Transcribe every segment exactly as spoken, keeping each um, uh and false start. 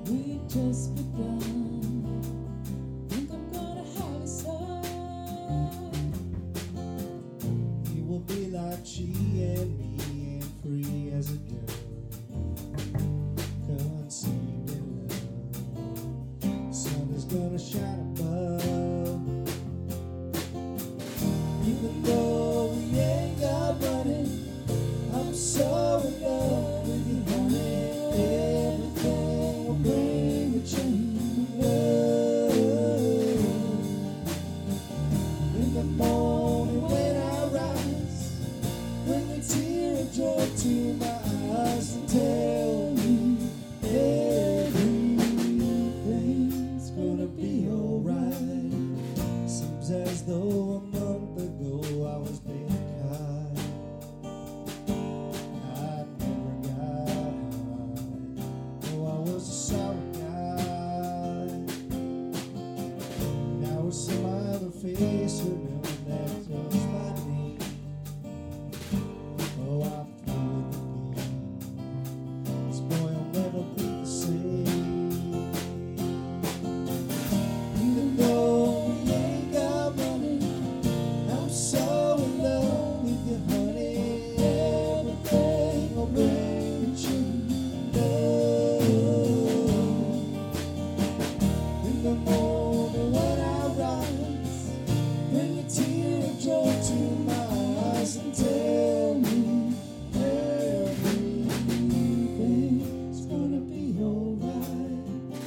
We just begun. Think I'm gonna have a son. He will be like she and me, and free as a girl, conceived in love. Sun is gonna shine above. Even though we ain't got money, I'm so in love with you, honey. Everything will bring a change of love. In the morning when I rise, bring a tear of joy to my eyes and tell me everything's gonna be alright. Seems as though a month ago I was being kind. I never got high. Oh, I was a sorry guy. Now I see my other face, remembering that just my name. Oh, I'm through with the game. This boy will never be the same. Even though we ain't got money, I'm so in love with you, honey. Everything will bring a change of love. In the morning when I rise, bring a tear of joy to my eyes and tell me everything's gonna be alright.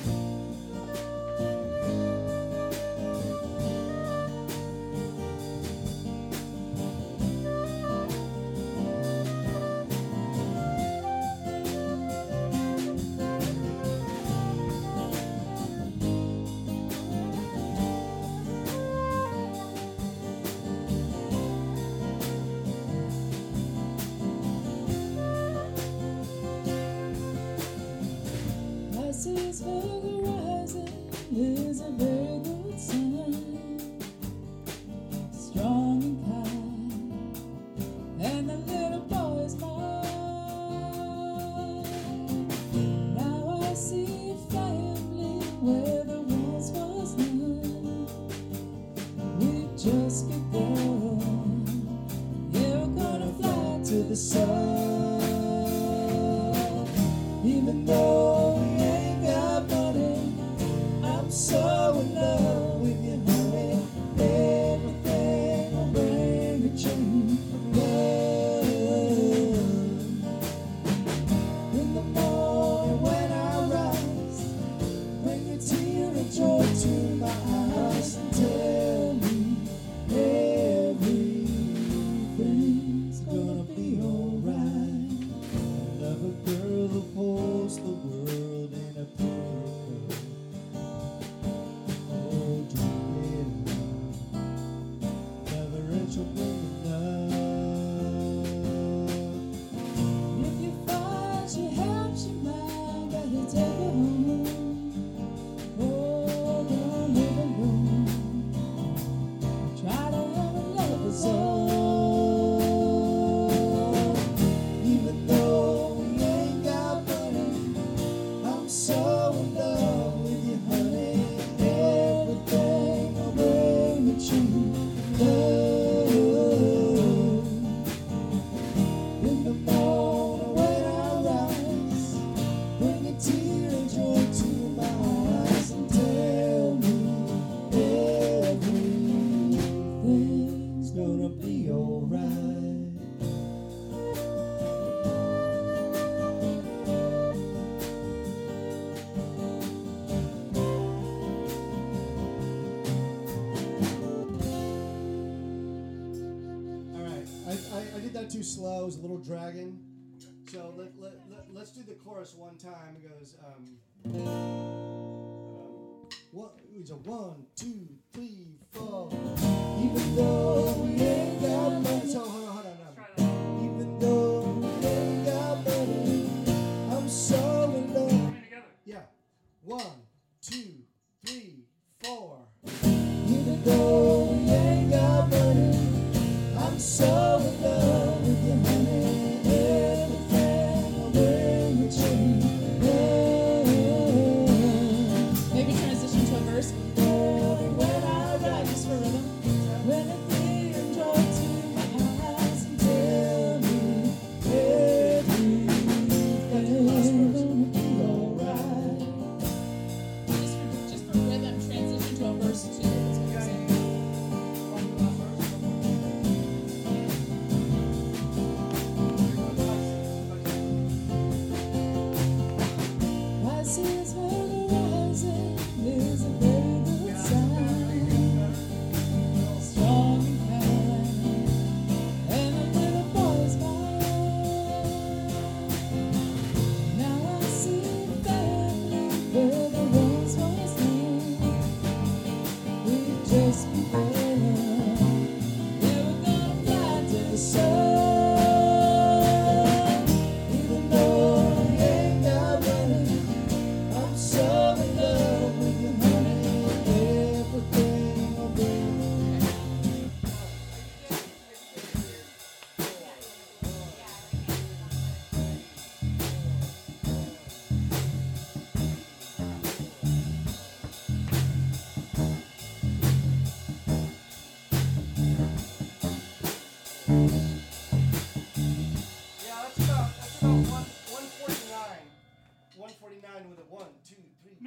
Glasses for the rising is a very good sign. Strong and kind, and the little boy's mine. Now I see a family where there once was none. We just begun. Yeah, we're gonna fly to the sun. Even though we ain't got money, I'm so in love with you, honey. Everything will bring a change of love. In the morning when I rise, bring a tear of joy to my eyes and tell me everything's gonna be alright. I love a girl who holds the world in a paper cup. Oh, Juliet, love her and she'll bring me love. If you find she helps you mind, better take her home. Oh, don't live alone. Try to have a lover's own. Even though we ain't got money, I'm so in love with you, honey. Everything will bring a change of love. In the morning when I rise, bring a tear of joy to my eyes and tell me everything's gonna be alright. All right, I, I, I did that too slow. It was a little dragging. So let, let, let, let's do the chorus one time. It goes, um, um, one, it's a one, two, three, four. Even though we ain't got money. So hold on, hold on, hold on. Even though we ain't got money, I'm so in love. Yeah. One, two, three, four.